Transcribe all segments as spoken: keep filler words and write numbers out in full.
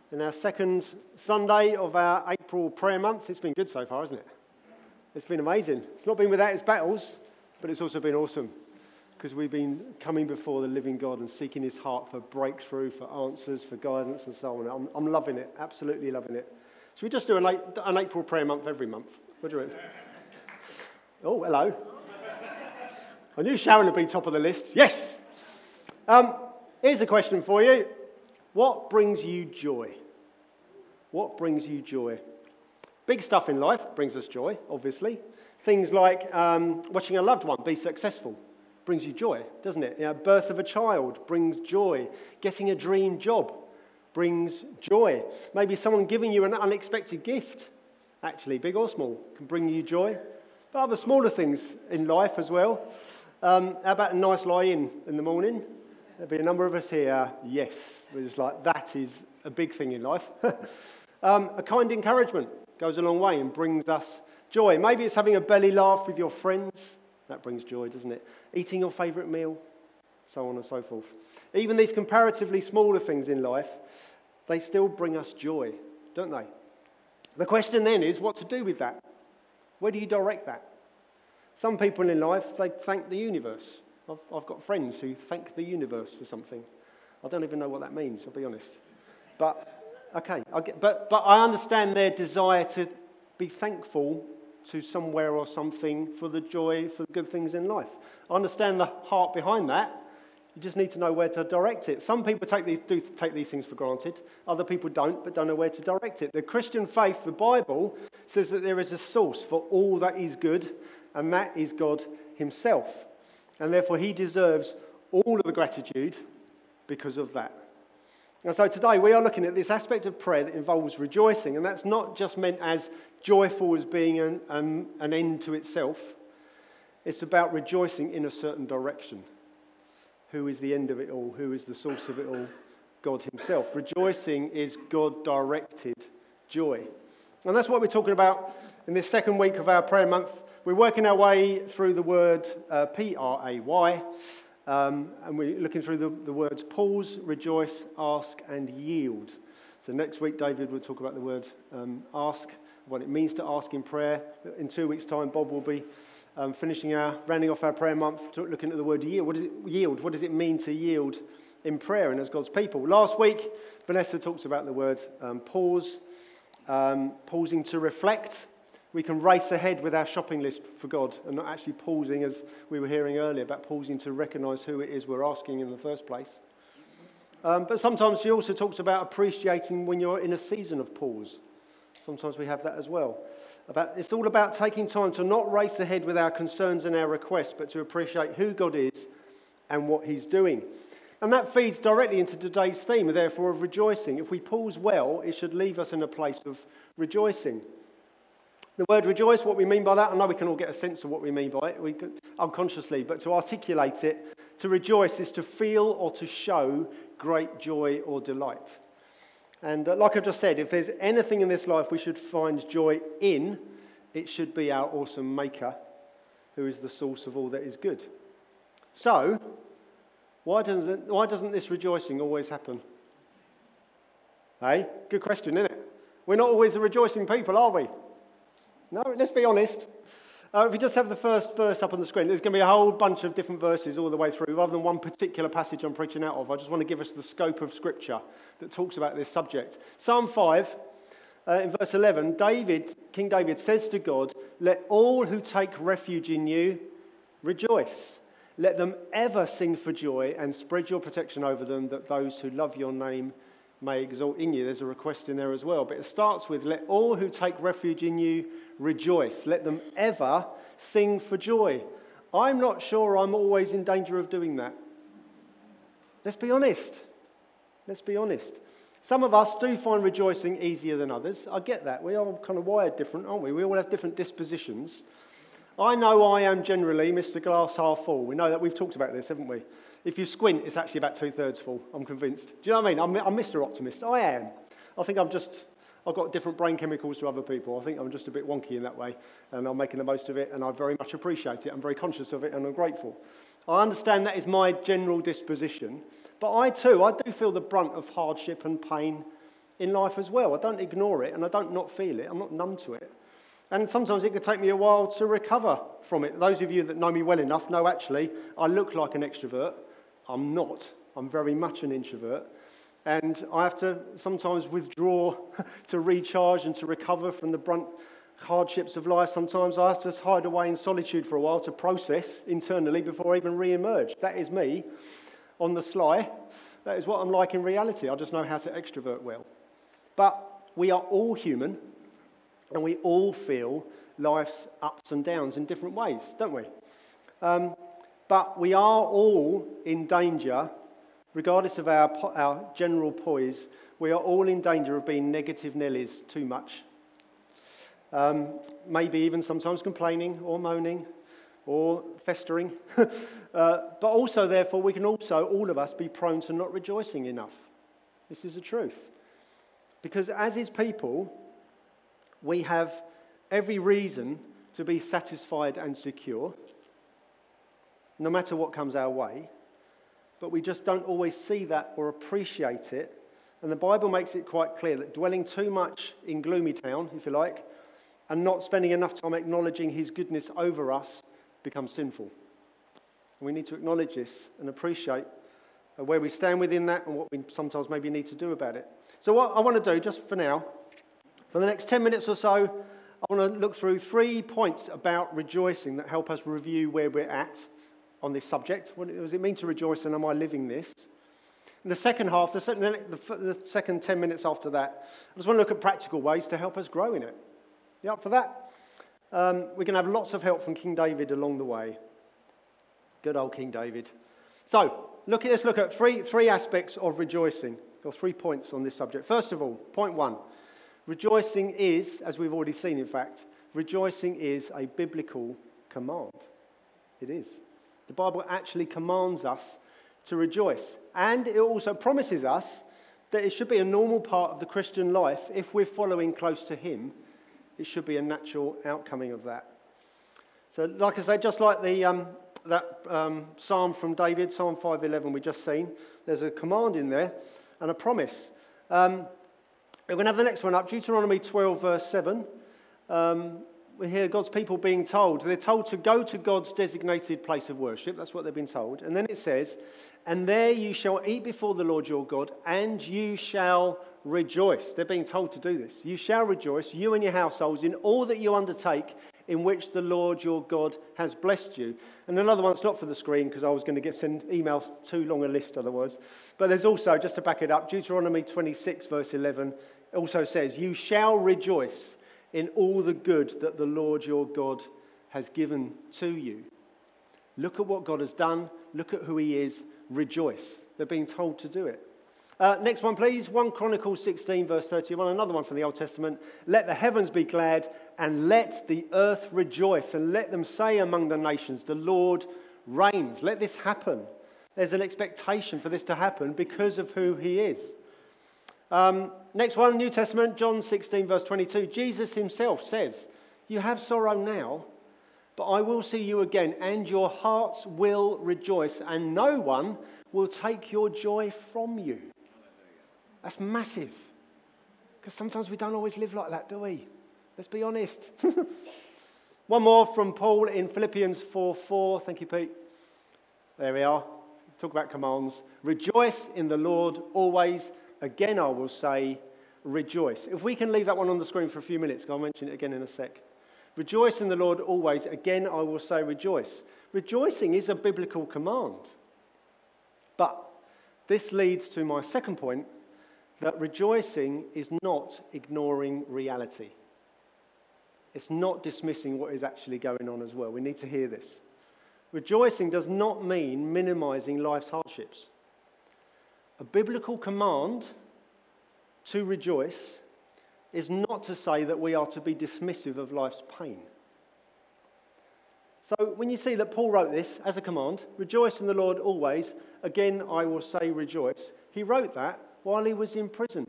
in our second Sunday of our April prayer month. It's been good so far, hasn't it? It's been amazing. It's not been without its battles, but it's also been awesome because we've been coming before the living God and seeking his heart for breakthrough, for answers, for guidance and so on. I'm, I'm loving it, absolutely loving it. Should we just do an, an April prayer month every month? What do you reckon? Oh, hello. I knew Sharon would be top of the list. Yes! Um, here's a question for you. What brings you joy? What brings you joy? Big stuff in life brings us joy, obviously. Things like um, watching a loved one be successful brings you joy, doesn't it? You know, birth of a child brings joy. Getting a dream job brings joy. Maybe someone giving you an unexpected gift, actually, big or small, can bring you joy. But other smaller things in life as well. Um, how about a nice lie-in in the morning? There'll be a number of us here, yes. We're just like, that is a big thing in life. um, a kind encouragement goes a long way and brings us joy. Maybe it's having a belly laugh with your friends. That brings joy, doesn't it? Eating your favourite meal, so on and so forth. Even these comparatively smaller things in life, they still bring us joy, don't they? The question then is what to do with that. Where do you direct that? Some people in life, they thank the universe. I've, I've got friends who thank the universe for something. I don't even know what that means, I'll be honest. But, okay, I get, but, but I understand their desire to be thankful to somewhere or something for the joy, for the good things in life. I understand the heart behind that. You just need to know where to direct it. Some people take these, do take these things for granted. Other people don't, but don't know where to direct it. The Christian faith, the Bible, says that there is a source for all that is good, and that is God himself. And therefore, he deserves all of the gratitude because of that. And so today, we are looking at this aspect of prayer that involves rejoicing, and that's not just meant as joyful as being an, um, an end to itself. It's about rejoicing in a certain direction. Who is the end of it all? Who is the source of it all? God himself. Rejoicing is God-directed joy. And that's what we're talking about in this second week of our prayer month. We're working our way through the word uh, P R A Y, um, and we're looking through the, the words pause, rejoice, ask, and yield. So next week, David will talk about the word um, ask, what it means to ask in prayer. In two weeks' time, Bob will be um, finishing our, rounding off our prayer month, looking at the word yield. What does it, yield? What does it mean to yield in prayer and as God's people? Last week, Vanessa talks about the word um, pause, um, pausing to reflect. We can race ahead with our shopping list for God and not actually pausing, as we were hearing earlier, about pausing to recognise who it is we're asking in the first place. Um, but sometimes she also talks about appreciating when you're in a season of pause. Sometimes we have that as well. About, it's all about taking time to not race ahead with our concerns and our requests, but to appreciate who God is and what he's doing. And that feeds directly into today's theme, therefore, of rejoicing. If we pause well, it should leave us in a place of rejoicing. The word rejoice, what we mean by that, I know we can all get a sense of what we mean by it we can, unconsciously, but to articulate it, to rejoice is to feel or to show great joy or delight. And uh, like I've just said, if there's anything in this life we should find joy in, it should be our awesome Maker, who is the source of all that is good. So, why doesn't, why doesn't this rejoicing always happen? Hey, good question, isn't it? We're not always a rejoicing people, are we? No, let's be honest. Uh, if you just have the first verse up on the screen, there's going to be a whole bunch of different verses all the way through, rather than one particular passage I'm preaching out of. I just want to give us the scope of Scripture that talks about this subject. Psalm five, uh, in verse eleven, David, King David says to God, "Let all who take refuge in you rejoice. Let them ever sing for joy and spread your protection over them, that those who love your name may exalt in you." There's a request in there as well. But it starts with, let all who take refuge in you rejoice. Let them ever sing for joy. I'm not sure I'm always in danger of doing that. Let's be honest. Let's be honest. Some of us do find rejoicing easier than others. I get that. We are kind of wired different, aren't we? We all have different dispositions. I know I am generally Mister Glass half full. We know that. We've talked about this, haven't we? If you squint, it's actually about two-thirds full, I'm convinced. Do you know what I mean? I'm, I'm Mister Optimist. I am. I think I'm just, I've got different brain chemicals to other people. I think I'm just a bit wonky in that way, and I'm making the most of it, and I very much appreciate it. I'm very conscious of it, and I'm grateful. I understand that is my general disposition, but I too, I do feel the brunt of hardship and pain in life as well. I don't ignore it and I don't not feel it. I'm not numb to it. And sometimes it can take me a while to recover from it. Those of you that know me well enough know actually I look like an extrovert. I'm not. I'm very much an introvert. And I have to sometimes withdraw to recharge and to recover from the brunt hardships of life. Sometimes I have to hide away in solitude for a while to process internally before I even re-emerge. That is me on the sly. That is what I'm like in reality. I just know how to extrovert well. But we are all human and we all feel life's ups and downs in different ways, don't we? Um, but we are all in danger, regardless of our, our general poise, we are all in danger of being negative Nellies too much. Um, maybe even sometimes complaining or moaning or festering. uh, but also, therefore, we can also, all of us, be prone to not rejoicing enough. This is the truth. Because as his people, we have every reason to be satisfied and secure, no matter what comes our way. But we just don't always see that or appreciate it. And the Bible makes it quite clear that dwelling too much in gloomy town, if you like, and not spending enough time acknowledging his goodness over us becomes sinful. And we need to acknowledge this and appreciate where we stand within that and what we sometimes maybe need to do about it. So what I want to do, just for now, for the next ten minutes or so, I want to look through three points about rejoicing that help us review where we're at on this subject. What does it mean to rejoice, and am I living this? In the second half, the second, the second ten minutes after that, I just want to look at practical ways to help us grow in it. You up for that? Um, we're going to have lots of help from King David along the way. Good old King David. So, look at, let's look at three, three aspects of rejoicing, or three points on this subject. First of all, point one. Rejoicing is, as we've already seen in fact, rejoicing is a biblical command. It is. The Bible actually commands us to rejoice. And it also promises us that it should be a normal part of the Christian life. If we're following close to him, it should be a natural outcoming of that. So like I say, just like the um, that um, psalm from David, Psalm five eleven we just seen, there's a command in there and a promise. Um, we're going to have the next one up, Deuteronomy twelve verse seven. Um, we hear God's people being told, they're told to go to God's designated place of worship. That's what they've been told. And then it says, and there you shall eat before the Lord your God, and you shall rejoice. They're being told to do this. You shall rejoice, you and your households, in all that you undertake, in which the Lord your God has blessed you. And another one's not for the screen, because I was going to get send emails too long a list otherwise. But there's also, just to back it up, Deuteronomy twenty-six verse eleven also says, you shall rejoice in all the good that the Lord your God has given to you. Look at what God has done. Look at who he is. Rejoice. They're being told to do it. Uh, next one, please. First Chronicles sixteen, verse thirty-one. Another one from the Old Testament. Let the heavens be glad, and let the earth rejoice, and let them say among the nations, the Lord reigns. Let this happen. There's an expectation for this to happen because of who he is. Um, next one, New Testament, John sixteen, verse twenty-two. Jesus himself says, you have sorrow now, but I will see you again, and your hearts will rejoice, and no one will take your joy from you. That's massive. Because sometimes we don't always live like that, do we? Let's be honest. One more from Paul in Philippians four four. Thank you, Pete. There we are. Talk about commands. Rejoice in the Lord always. Again, I will say, rejoice. If we can leave that one on the screen for a few minutes, I'll mention it again in a sec. Rejoice in the Lord always. Again, I will say, rejoice. Rejoicing is a biblical command. But this leads to my second point, that rejoicing is not ignoring reality. It's not dismissing what is actually going on as well. We need to hear this. Rejoicing does not mean minimizing life's hardships. A biblical command to rejoice is not to say that we are to be dismissive of life's pain. So when you see that Paul wrote this as a command, rejoice in the Lord always, again I will say rejoice, he wrote that while he was in prison.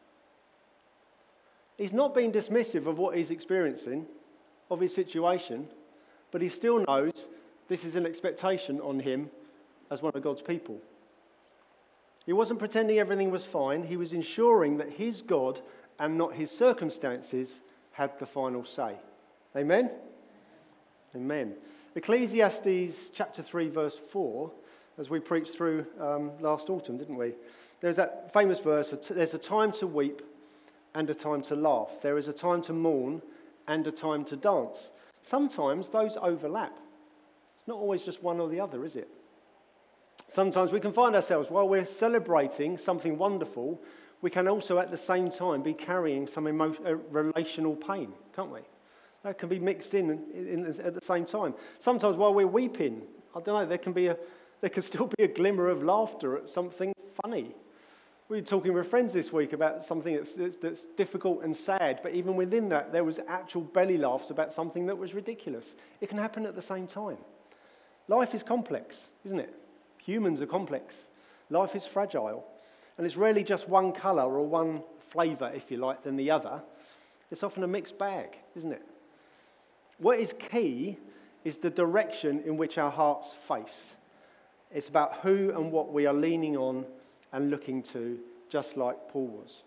He's not being dismissive of what he's experiencing, of his situation, but he still knows this is an expectation on him as one of God's people. He wasn't pretending everything was fine. He was ensuring that his God and not his circumstances had the final say. Amen? Amen. Ecclesiastes chapter three, verse four, as we preached through um, last autumn, didn't we? There's that famous verse, there's a time to weep and a time to laugh. There is a time to mourn and a time to dance. Sometimes those overlap. It's not always just one or the other, is it? Sometimes we can find ourselves, while we're celebrating something wonderful, we can also at the same time be carrying some emo- uh, relational pain, can't we? That can be mixed in, in, in at the same time. Sometimes while we're weeping, I don't know, there can be a, there can still be a glimmer of laughter at something funny. We were talking with friends this week about something that's, that's, that's difficult and sad, but even within that, there was actual belly laughs about something that was ridiculous. It can happen at the same time. Life is complex, isn't it? Humans are complex. Life is fragile. And it's rarely just one colour or one flavour, if you like, than the other. It's often a mixed bag, isn't it? What is key is the direction in which our hearts face. It's about who and what we are leaning on and looking to, just like Paul was.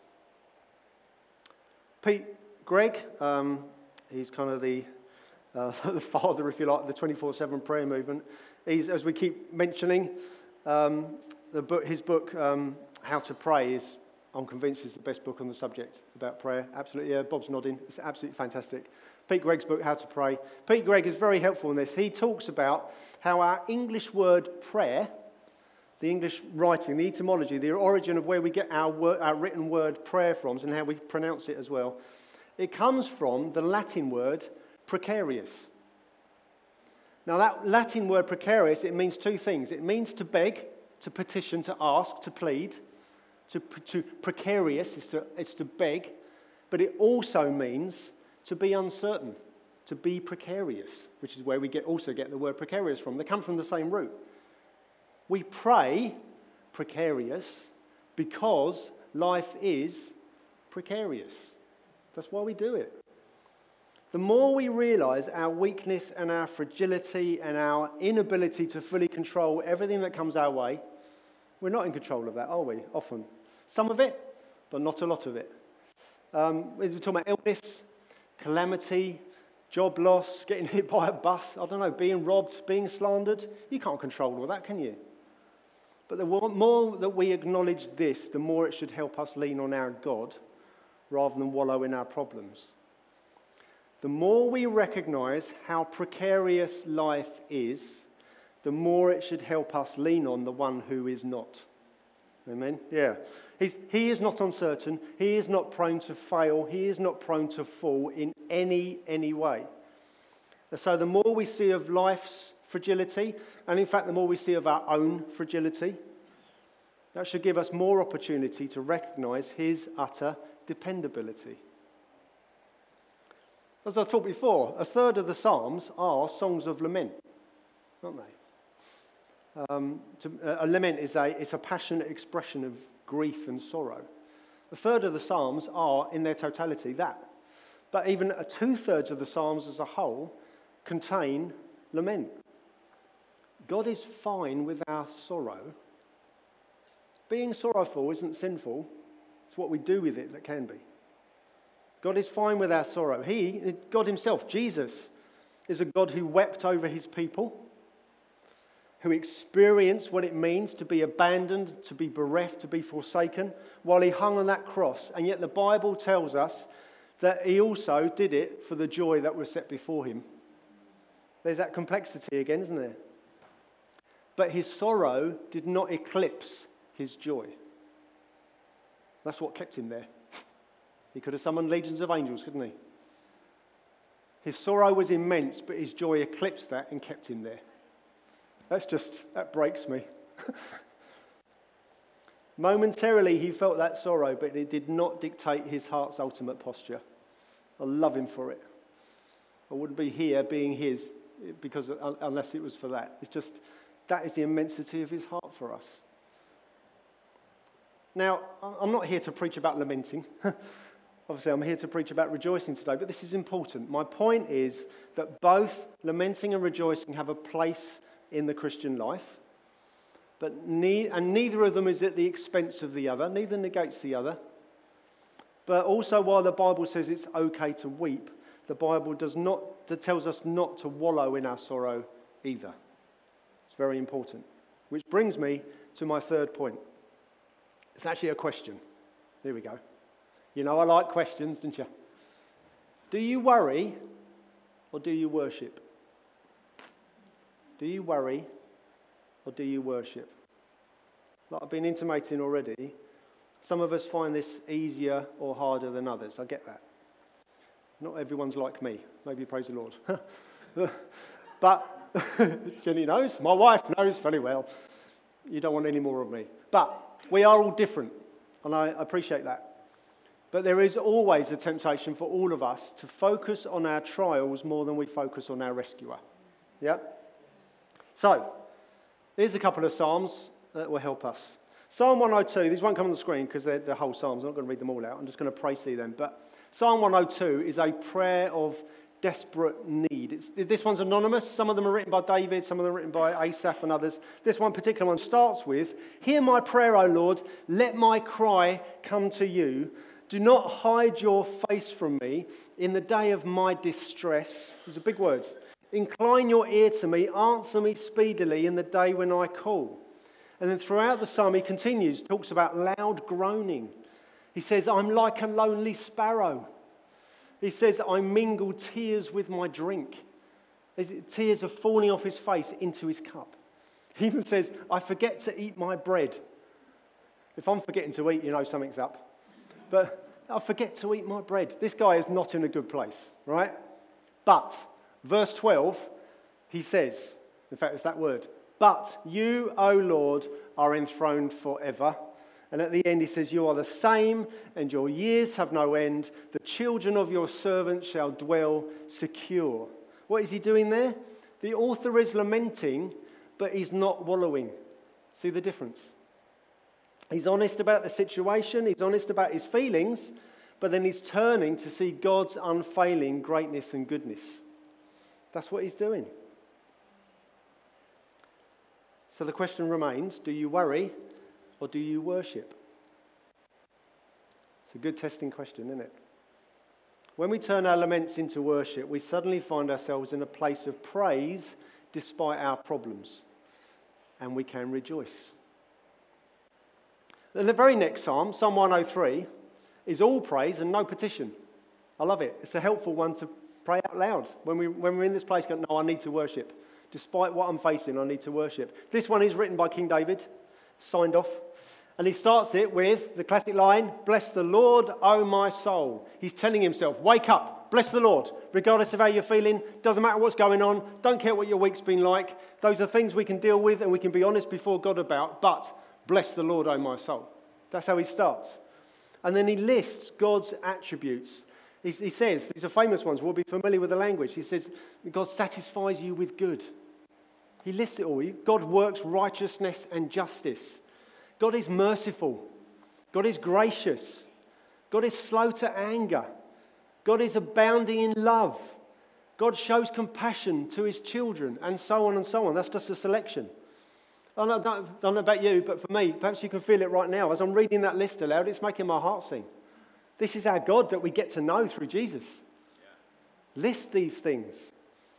Pete Greig, um, he's kind of the, uh, the father, if you like, of the twenty-four seven prayer movement. He's, as we keep mentioning, um, the book, his book, um, How to Pray, is, I'm convinced, is the best book on the subject about prayer. Absolutely, yeah, Bob's nodding. It's absolutely fantastic. Pete Greig's book, How to Pray. Pete Greig is very helpful in this. He talks about how our English word prayer, the English writing, the etymology, the origin of where we get our, word, our written word prayer from, and how we pronounce it as well, it comes from the Latin word precarious. Now, that Latin word precarious, it means two things. It means to beg, to petition, to ask, to plead. To, to precarious is to, is to beg. But it also means to be uncertain, to be precarious, which is where we get also get the word precarious from. They come from the same root. We pray precarious because life is precarious. That's why we do it. The more we realise our weakness and our fragility and our inability to fully control everything that comes our way, we're not in control of that, are we? Often. Some of it, but not a lot of it. Um, we're talking about illness, calamity, job loss, getting hit by a bus, I don't know, being robbed, being slandered. You can't control all that, can you? But the more that we acknowledge this, the more it should help us lean on our God rather than wallow in our problems. The more we recognise how precarious life is, the more it should help us lean on the one who is not. Amen? Yeah. He's, he is not uncertain. He is not prone to fail. He is not prone to fall in any, any way. And so the more we see of life's fragility, and in fact the more we see of our own fragility, that should give us more opportunity to recognise his utter dependability. As I talked before, a third of the Psalms are songs of lament, aren't they? Um, to, a lament is a, it's a passionate expression of grief and sorrow. A third of the Psalms are, in their totality, that. But even two-thirds of the Psalms as a whole contain lament. God is fine with our sorrow. Being sorrowful isn't sinful. It's what we do with it that can be. God is fine with our sorrow. He, God himself, Jesus, is a God who wept over his people, who experienced what it means to be abandoned, to be bereft, to be forsaken, while he hung on that cross. And yet the Bible tells us that he also did it for the joy that was set before him. There's that complexity again, isn't there? But his sorrow did not eclipse his joy. That's what kept him there. He could have summoned legions of angels, couldn't he? His sorrow was immense, but his joy eclipsed that and kept him there. That's just, that breaks me. Momentarily he felt that sorrow, but it did not dictate his heart's ultimate posture. I love him for it. I wouldn't be here being his because unless it was for that. It's just, that is the immensity of his heart for us. Now, I'm not here to preach about lamenting. Obviously, I'm here to preach about rejoicing today, but this is important. My point is that both lamenting and rejoicing have a place in the Christian life, but ne- and neither of them is at the expense of the other. Neither negates the other. But also, while the Bible says it's okay to weep, the Bible does not, that tells us not to wallow in our sorrow either. It's very important. Which brings me to my third point. It's actually a question. Here we go. You know I like questions, don't you? Do you worry or do you worship? Do you worry or do you worship? Like I've been intimating already, some of us find this easier or harder than others. I get that. Not everyone's like me. Maybe praise the Lord. But Jenny knows. My wife knows very well. You don't want any more of me. But we are all different, and I appreciate that. But there is always a temptation for all of us to focus on our trials more than we focus on our rescuer. Yeah? So, here's a couple of Psalms that will help us. Psalm one oh two, these won't come on the screen because they're the whole Psalms. I'm not going to read them all out. I'm just going to pray see them. But Psalm one oh two is a prayer of desperate need. It's, this one's anonymous. Some of them are written by David, some of them are written by Asaph and others. This one particular one starts with, "Hear my prayer, O Lord, let my cry come to you. Do not hide your face from me in the day of my distress." These are big words. "Incline your ear to me, answer me speedily in the day when I call." And then throughout the psalm he continues, talks about loud groaning. He says, "I'm like a lonely sparrow." He says, "I mingle tears with my drink." Tears are falling off his face into his cup. He even says, "I forget to eat my bread." If I'm forgetting to eat, you know something's up. But I forget to eat my bread. This guy is not in a good place, right? But, verse twelve, he says, in fact, it's that word, "But you, O Lord, are enthroned forever." And at the end he says, "You are the same, and your years have no end. The children of your servant shall dwell secure." What is he doing there? The author is lamenting, but he's not wallowing. See the difference? He's honest about the situation, he's honest about his feelings, but then he's turning to see God's unfailing greatness and goodness. That's what he's doing. So the question remains, do you worry or do you worship? It's a good testing question, isn't it? When we turn our laments into worship, we suddenly find ourselves in a place of praise despite our problems, and we can rejoice. Then the very next psalm, Psalm one oh three, is all praise and no petition. I love it. It's a helpful one to pray out loud. When, we, when we're in this place, go, no, I need to worship. Despite what I'm facing, I need to worship. This one is written by King David, signed off. And he starts it with the classic line, "Bless the Lord, O my soul." He's telling himself, wake up, bless the Lord, regardless of how you're feeling. Doesn't matter what's going on. Don't care what your week's been like. Those are things we can deal with and we can be honest before God about. But bless the Lord, O my soul. That's how he starts. And then he lists God's attributes. He, he says, these are famous ones, we'll be familiar with the language. He says, God satisfies you with good. He lists it all. God works righteousness and justice. God is merciful. God is gracious. God is slow to anger. God is abounding in love. God shows compassion to his children, and so on and so on. That's just a selection. I don't, I don't know about you, but for me, perhaps you can feel it right now. As I'm reading that list aloud, it's making my heart sing. This is our God that we get to know through Jesus. Yeah. List these things.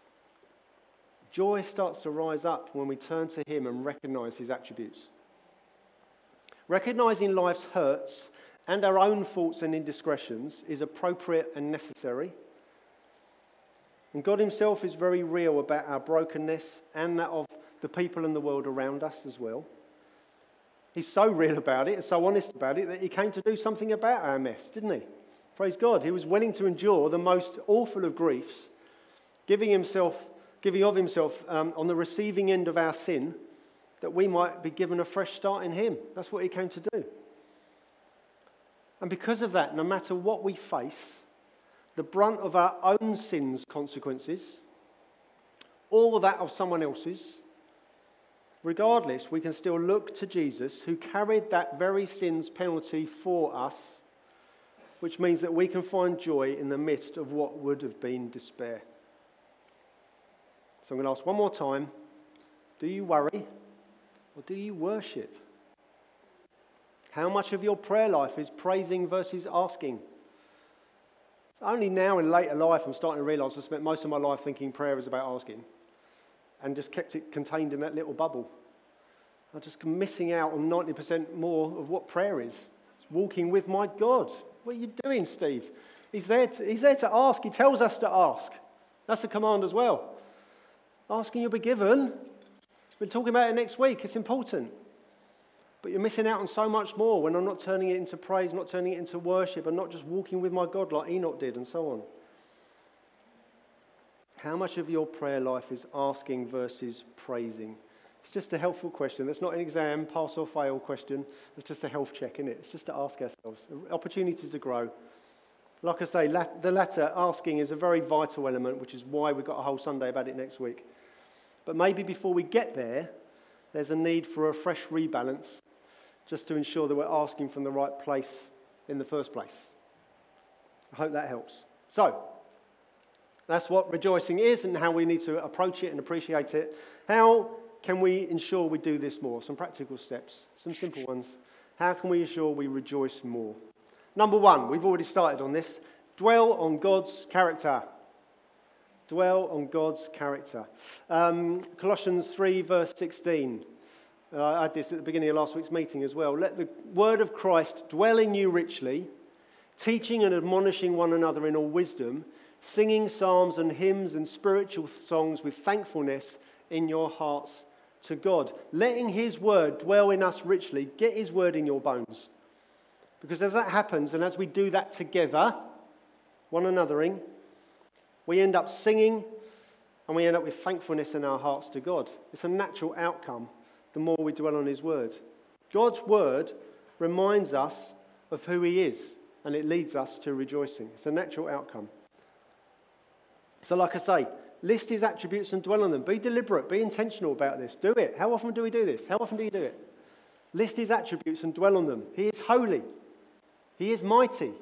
Joy starts to rise up when we turn to him and recognize his attributes. Recognizing life's hurts and our own faults and indiscretions is appropriate and necessary. And God himself is very real about our brokenness and that of the people in the world around us as well. He's so real about it and so honest about it that he came to do something about our mess, didn't he? Praise God. He was willing to endure the most awful of griefs, giving himself, giving of himself um, on the receiving end of our sin, that we might be given a fresh start in him. That's what he came to do. And because of that, no matter what we face, the brunt of our own sin's consequences, or that of someone else's, regardless, we can still look to Jesus, who carried that very sin's penalty for us, which means that we can find joy in the midst of what would have been despair. So I'm going to ask one more time, do you worry Or do you worship? How much of your prayer life is praising versus asking? It's only now in later life I'm starting to realise I spent most of my life thinking prayer is about asking and just kept it contained in that little bubble. I'm just missing out on ninety percent more of what prayer is. It's walking with my God. What are you doing, Steve? He's there to, he's there to ask. He tells us to ask. That's a command as well. Asking you'll be given. We're talking about it next week. It's important. But you're missing out on so much more when I'm not turning it into praise, not turning it into worship, and not just walking with my God like Enoch did and so on. How much of your prayer life is asking versus praising? It's just a helpful question. That's not an exam, pass or fail question. It's just a health check, isn't it? It's just to ask ourselves. Opportunities to grow. Like I say, the latter, asking, is a very vital element, which is why we've got a whole Sunday about it next week. But maybe before we get there, there's a need for a fresh rebalance, just to ensure that we're asking from the right place in the first place. I hope that helps. So, that's what rejoicing is and how we need to approach it and appreciate it. How can we ensure we do this more? Some practical steps, some simple ones. How can we ensure we rejoice more? Number one, we've already started on this. Dwell on God's character. Dwell on God's character. Um, Colossians three, verse sixteen. Uh, I had this at the beginning of last week's meeting as well. Let the word of Christ dwell in you richly, teaching and admonishing one another in all wisdom, singing psalms and hymns and spiritual songs with thankfulness in your hearts to God. Letting his word dwell in us richly. Get his word in your bones. Because as that happens, and as we do that together, one anothering, we end up singing and we end up with thankfulness in our hearts to God. It's a natural outcome the more we dwell on his word. God's word reminds us of who he is, and it leads us to rejoicing. It's a natural outcome. So like I say, list his attributes and dwell on them. Be deliberate, be intentional about this. Do it. How often do we do this? How often do you do it? List his attributes and dwell on them. He is holy. He is mighty.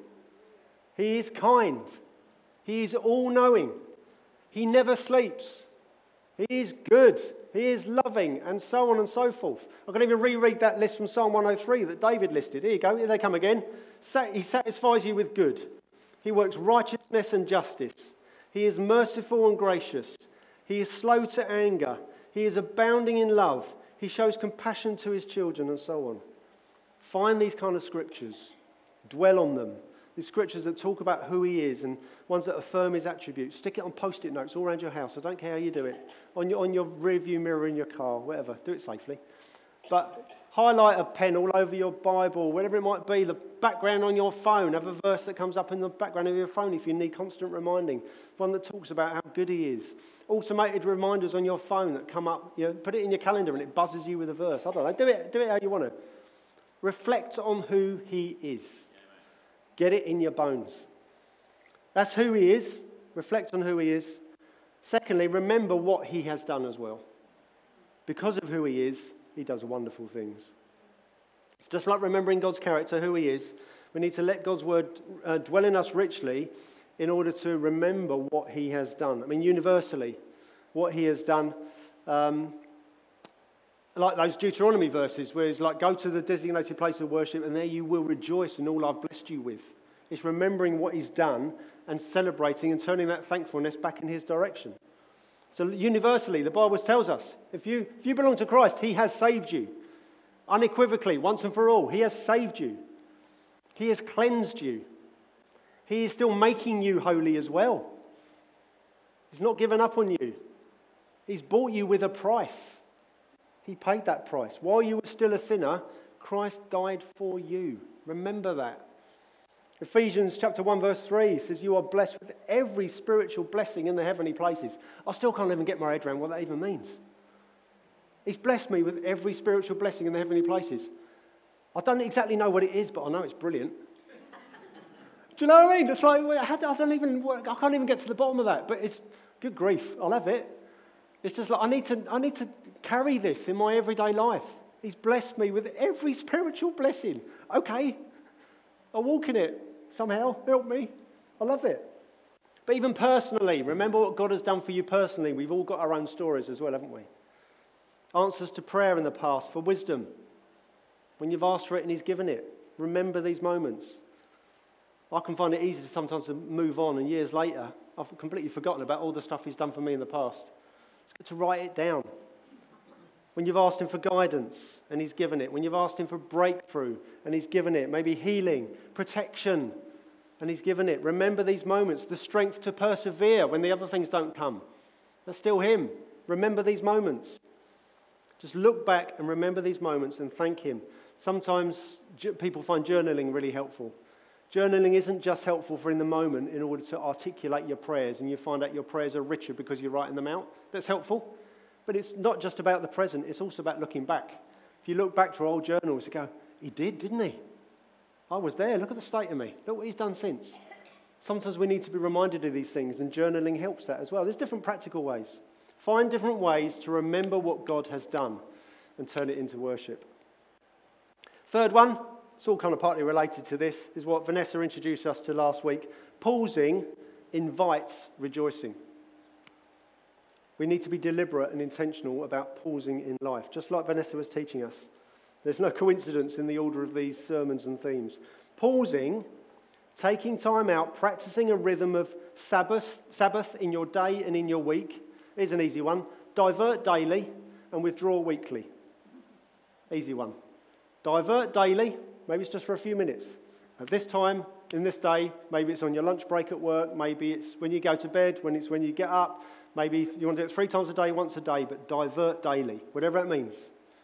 He is kind. He is all-knowing. He never sleeps. He is good. He is loving, and so on and so forth. I can even reread that list from Psalm one oh three that David listed. Here you go. Here they come again. He satisfies you with good. He works righteousness and justice. He is merciful and gracious. He is slow to anger. He is abounding in love. He shows compassion to his children, and so on. Find these kind of scriptures. Dwell on them. These scriptures that talk about who he is and ones that affirm his attributes. Stick it on post-it notes all around your house. I don't care how you do it. On your, on your rear view mirror in your car, whatever. Do it safely. But highlight a pen all over your Bible, whatever it might be. The background on your phone. Have a verse that comes up in the background of your phone if you need constant reminding. One that talks about how good he is. Automated reminders on your phone that come up. You know, put it in your calendar and it buzzes you with a verse. I don't know. Do it, do it how you want to. Reflect on who he is. Get it in your bones. That's who he is. Reflect on who he is. Secondly, remember what he has done as well. Because of who he is, he does wonderful things. It's just like remembering God's character, who he is. We need to let God's word uh, dwell in us richly in order to remember what he has done. I mean, universally, what he has done. Um, like those Deuteronomy verses where it's like, go to the designated place of worship and there you will rejoice in all I've blessed you with. It's remembering what he's done and celebrating and turning that thankfulness back in his direction. So universally, the Bible tells us, if you, if you belong to Christ, he has saved you. Unequivocally, once and for all, he has saved you. He has cleansed you. He is still making you holy as well. He's not given up on you. He's bought you with a price. He paid that price. While you were still a sinner, Christ died for you. Remember that. Ephesians chapter one verse three says you are blessed with every spiritual blessing in the heavenly places. I still can't even get my head around what that even means. He's blessed me with every spiritual blessing in the heavenly places. I don't exactly know what it is, but I know it's brilliant. Do you know what I mean? It's like, I don't even, I can't even get to the bottom of that, but it's good grief. I'll have it. It's just like, I need to, I need to carry this in my everyday life. He's blessed me with every spiritual blessing. Okay, I'll walk in it somehow. Help me. I love it. But even personally, remember what God has done for you personally. We've all got our own stories as well, haven't we? Answers to prayer in the past for wisdom. When you've asked for it and he's given it. Remember these moments. I can find it easy to sometimes to move on, and years later, I've completely forgotten about all the stuff he's done for me in the past. It's good to write it down. When you've asked him for guidance and he's given it. When you've asked him for breakthrough and he's given it. Maybe healing, protection, and he's given it. Remember these moments, the strength to persevere when the other things don't come. That's still him. Remember these moments. Just look back and remember these moments and thank him. Sometimes people find journaling really helpful. Journaling isn't just helpful for in the moment in order to articulate your prayers, and you find out your prayers are richer because you're writing them out. That's helpful. But it's not just about the present, it's also about looking back. If you look back through old journals, you go, he did, didn't he? I was there, look at the state of me. Look what he's done since. Sometimes we need to be reminded of these things, and journaling helps that as well. There's different practical ways. Find different ways to remember what God has done and turn it into worship. Third one, it's all kind of partly related to this, is what Vanessa introduced us to last week. Pausing invites rejoicing. We need to be deliberate and intentional about pausing in life, just like Vanessa was teaching us. There's no coincidence in the order of these sermons and themes. Pausing, taking time out, practicing a rhythm of Sabbath, Sabbath in your day and in your week, is an easy one. Divert daily and withdraw weekly. Easy one. Divert daily, maybe it's just for a few minutes. At this time, in this day, maybe it's on your lunch break at work, maybe it's when you go to bed, when it's when you get up, maybe you want to do it three times a day, once a day, but divert daily, whatever that means.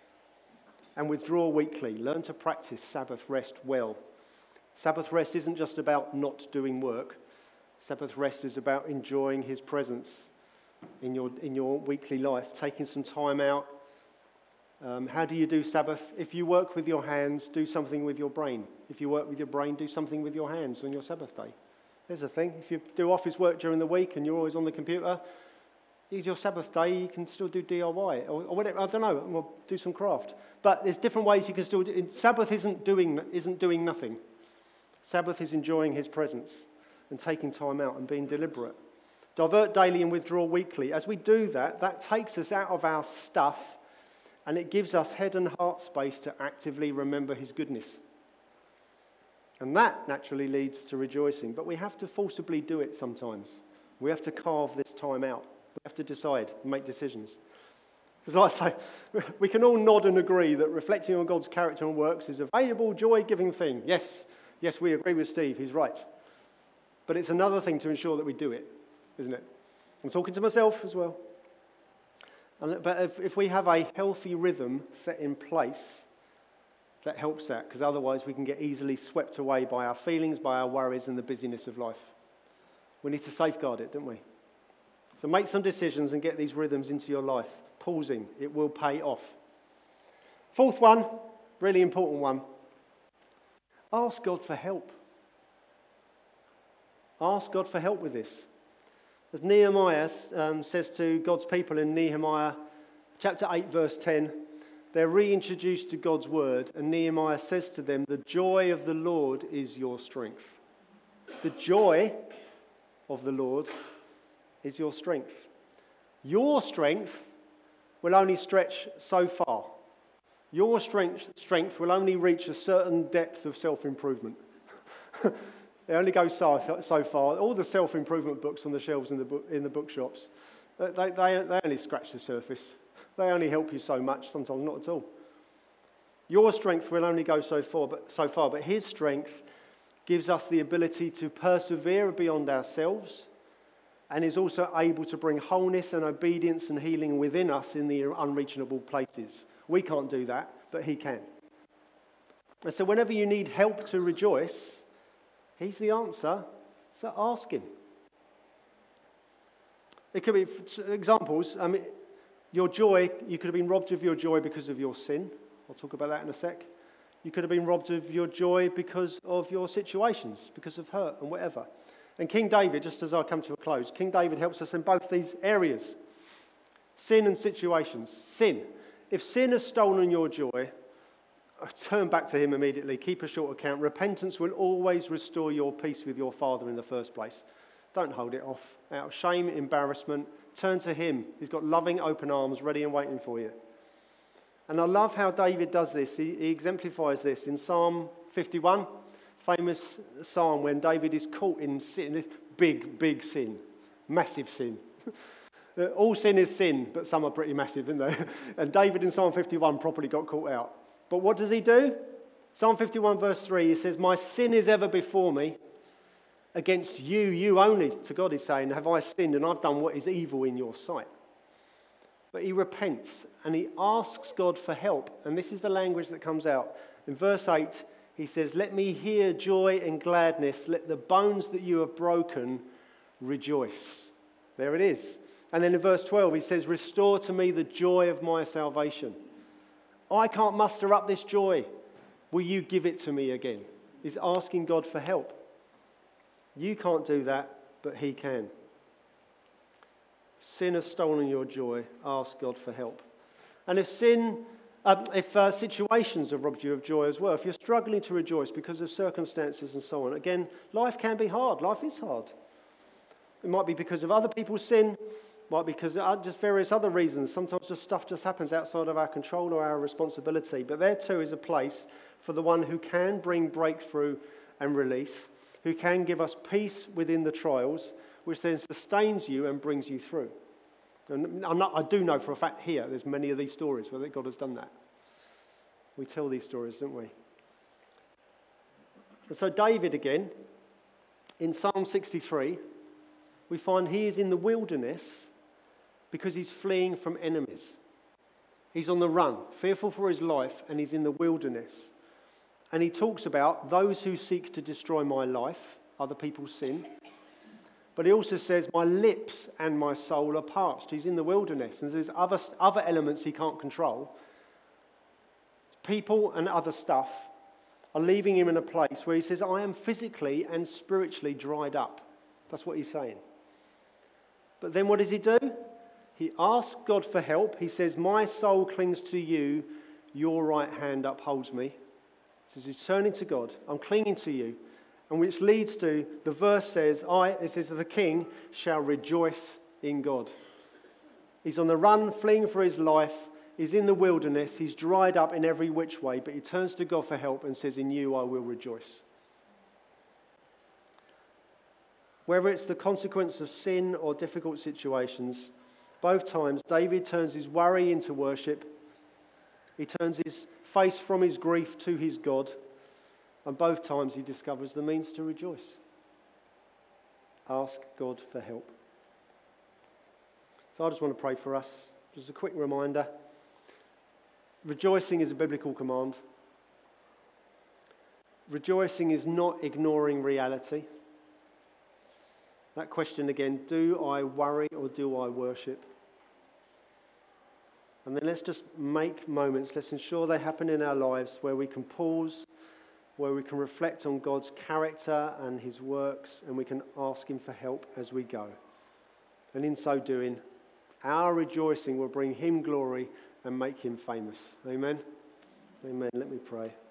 And withdraw weekly. Learn to practice Sabbath rest well. Sabbath rest isn't just about not doing work. Sabbath rest is about enjoying his presence in your in your weekly life, taking some time out. Um, how do you do Sabbath? If you work with your hands, do something with your brain. If you work with your brain, do something with your hands on your Sabbath day. There's a thing. If you do office work during the week and you're always on the computer, it's your Sabbath day, you can still do D I Y or, or whatever. I don't know, or do some craft. But there's different ways you can still do. Sabbath isn't doing isn't doing nothing. Sabbath is enjoying his presence and taking time out and being deliberate. Divert daily and withdraw weekly. As we do that, that takes us out of our stuff, and it gives us head and heart space to actively remember his goodness. And that naturally leads to rejoicing. But we have to forcibly do it sometimes. We have to carve this time out. We have to decide and make decisions. Because like I say, we can all nod and agree that reflecting on God's character and works is a valuable, joy-giving thing. Yes, yes, we agree with Steve. He's right. But it's another thing to ensure that we do it, isn't it? I'm talking to myself as well. And, but if, if we have a healthy rhythm set in place, that helps that, because otherwise we can get easily swept away by our feelings, by our worries, and the busyness of life. We need to safeguard it, don't we? So make some decisions and get these rhythms into your life. Pausing, it will pay off. Fourth one, really important one. Ask God for help. Ask God for help with this. As Nehemiah um, says to God's people in Nehemiah chapter eight, verse ten, they're reintroduced to God's word, and Nehemiah says to them, the joy of the Lord is your strength. The joy of the Lord is your strength. Your strength will only stretch so far. Your strength, strength will only reach a certain depth of self-improvement. It only goes so, so far. All the self-improvement books on the shelves in the book, in the bookshops, they, they, they only scratch the surface. They only help you so much, sometimes not at all. Your strength will only go so far, but, so far, but his strength gives us the ability to persevere beyond ourselves, and is also able to bring wholeness and obedience and healing within us in the unreachable places. We can't do that, but he can. And so whenever you need help to rejoice, he's the answer, so ask him. It could be examples. I mean, your joy, you could have been robbed of your joy because of your sin. I'll talk about that in a sec. You could have been robbed of your joy because of your situations, because of hurt and whatever. And King David, just as I come to a close, King David helps us in both these areas. Sin and situations. Sin. If sin has stolen your joy, turn back to him immediately. Keep a short account. Repentance will always restore your peace with your Father in the first place. Don't hold it off. Out of shame, embarrassment, turn to him. He's got loving, open arms ready and waiting for you. And I love how David does this. He, he exemplifies this in Psalm fifty-one, famous psalm when David is caught in sin, this big, big sin, massive sin. All sin is sin, but some are pretty massive, aren't they? And David in Psalm fifty-one properly got caught out. But what does he do? Psalm fifty-one verse three, he says, my sin is ever before me. Against you, you only, to God he's saying, have I sinned and I've done what is evil in your sight. But he repents and he asks God for help. And this is the language that comes out. In verse eight, he says, let me hear joy and gladness. Let the bones that you have broken rejoice. There it is. And then in verse twelve, he says, restore to me the joy of my salvation. I can't muster up this joy. Will you give it to me again? He's asking God for help. You can't do that, but he can. Sin has stolen your joy. Ask God for help. And if sin, uh, if uh, situations have robbed you of joy as well, if you're struggling to rejoice because of circumstances and so on, again, life can be hard. Life is hard. It might be because of other people's sin, might be because of just various other reasons. Sometimes just stuff just happens outside of our control or our responsibility. But there too is a place for the one who can bring breakthrough and release, who can give us peace within the trials, which then sustains you and brings you through. And I'm not, I do know for a fact here, there's many of these stories where God has done that. We tell these stories, don't we? And so David again, in Psalm sixty-three, we find he is in the wilderness because he's fleeing from enemies. He's on the run, fearful for his life, and he's in the wilderness. And he talks about those who seek to destroy my life, other people's sin. But he also says, my lips and my soul are parched. He's in the wilderness, and there's other, other elements he can't control. People and other stuff are leaving him in a place where he says, I am physically and spiritually dried up. That's what he's saying. But then what does he do? He asks God for help. He says, my soul clings to you. Your right hand upholds me. He says, he's turning to God. I'm clinging to you. And which leads to, the verse says, I, it says, the king shall rejoice in God. He's on the run, fleeing for his life. He's in the wilderness. He's dried up in every which way. But he turns to God for help and says, in you I will rejoice. Whether it's the consequence of sin or difficult situations, both times David turns his worry into worship. He turns his face from his grief to his God. And both times he discovers the means to rejoice. Ask God for help. So I just want to pray for us. Just a quick reminder. Rejoicing is a biblical command. Rejoicing is not ignoring reality. That question again, do I worry or do I worship? And then let's just make moments, let's ensure they happen in our lives where we can pause, where we can reflect on God's character and his works, and we can ask him for help as we go. And in so doing, our rejoicing will bring him glory and make him famous. Amen? Amen. Let me pray.